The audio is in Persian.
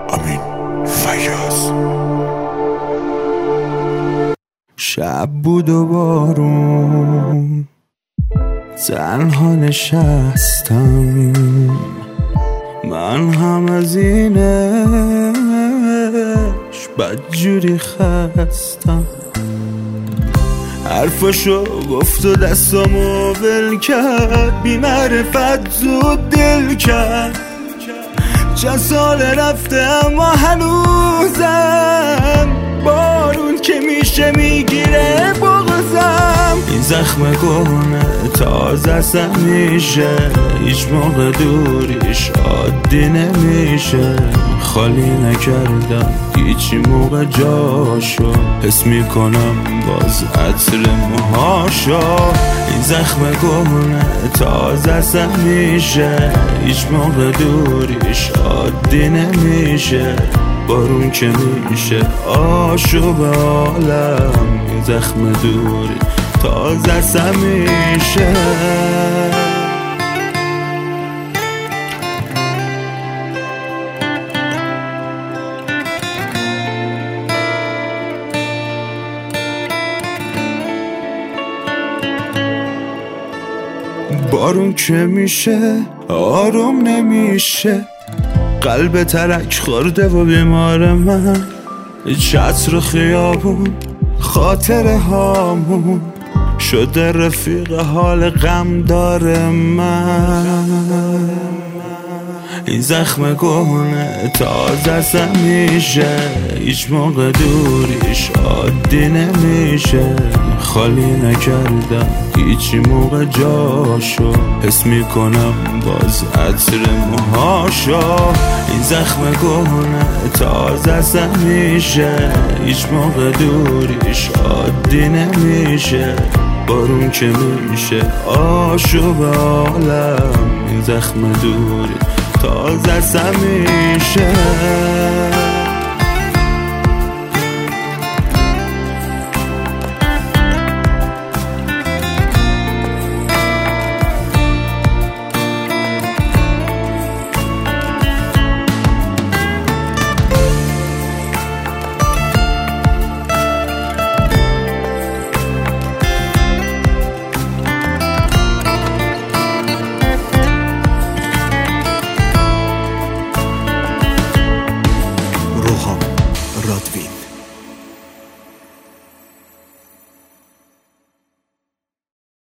امین فیاض. شب بود و بارون، تنها نشستم، من هم از اینش بدجوری خستم. حرفاشو گفت و دستامو ول کرد، بی معرفت زود دل کرد. چند سال رفته اما هنوزم بارون که میشه میگیره بغضم. این زخم کهنه تازه است همیشه، هیچ موقع دوریش عادی نمیشه. خالی نکردم هیچ موقع جاشو، حس میکنم باز عطر موهاشو. این زخم کهنه تازه است همیشه، هیچ موقع دوریش عادی نمیشه. بارون که میشه آشوب عالم، این زخم دوری تازه است همیشه. بارون که میشه آروم نمیشه، قلب ترک خورده و بیمار من. چتر و خیابون خاطره هامون شده رفیق حال غم داره من. این زخم کهنه تازه است همیشه، هیچ موقع دوریش عادی نمیشه. خالی نکردم هیچ موقع جاشو، حس میکنم باز عطر موهاشو. این زخم کهنه تازه است همیشه، هیچ موقع دوریش عادی نمیشه. بارون که میشه آشوب عالم، این زخم دوری تازه است همیشه.